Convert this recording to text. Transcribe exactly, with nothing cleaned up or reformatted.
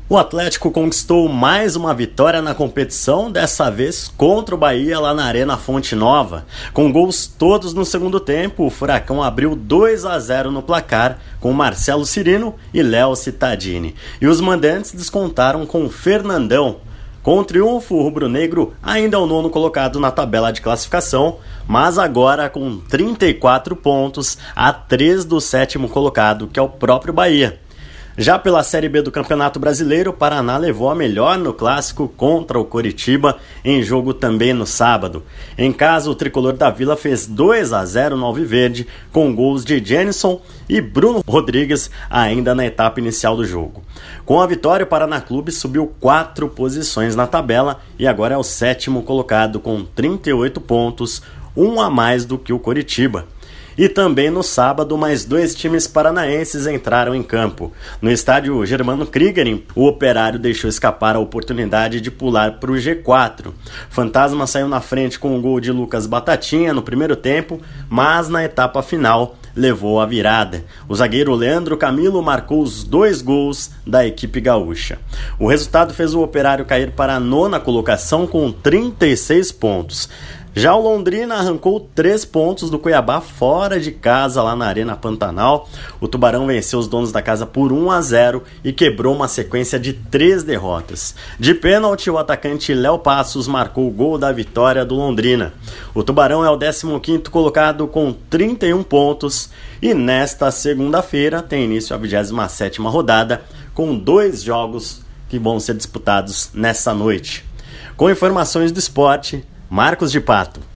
O Atlético conquistou mais uma vitória na competição, dessa vez contra o Bahia lá na Arena Fonte Nova. Com gols todos no segundo tempo, o Furacão abriu dois a zero no placar com Marcelo Cirino e Léo Cittadini. E os mandantes descontaram com Fernandão. Com o triunfo, o rubro-negro ainda é o nono colocado na tabela de classificação, mas agora com trinta e quatro pontos, a três do sétimo colocado, que é o próprio Bahia. Já pela Série B do Campeonato Brasileiro, o Paraná levou a melhor no clássico contra o Coritiba, em jogo também no sábado. Em casa, o tricolor da Vila fez dois a zero no Alviverde, com gols de Jenison e Bruno Rodrigues ainda na etapa inicial do jogo. Com a vitória, o Paraná Clube subiu quatro posições na tabela e agora é o sétimo colocado com trinta e oito pontos, um a mais do que o Coritiba. E também no sábado, mais dois times paranaenses entraram em campo. No estádio Germano Krieger, o Operário deixou escapar a oportunidade de pular para o G quatro. Fantasma saiu na frente com o gol de Lucas Batatinha no primeiro tempo, mas na etapa final levou a virada. O zagueiro Leandro Camilo marcou os dois gols da equipe gaúcha. O resultado fez o Operário cair para a nona colocação com trinta e seis pontos. Já o Londrina arrancou três pontos do Cuiabá fora de casa lá na Arena Pantanal. O Tubarão venceu os donos da casa por um a zero e quebrou uma sequência de três derrotas. De pênalti, o atacante Léo Passos marcou o gol da vitória do Londrina. O Tubarão é o décimo quinto colocado com trinta e um pontos e nesta segunda-feira tem início a vigésima sétima rodada com dois jogos que vão ser disputados nessa noite. Com informações do esporte, Marcos de Pato.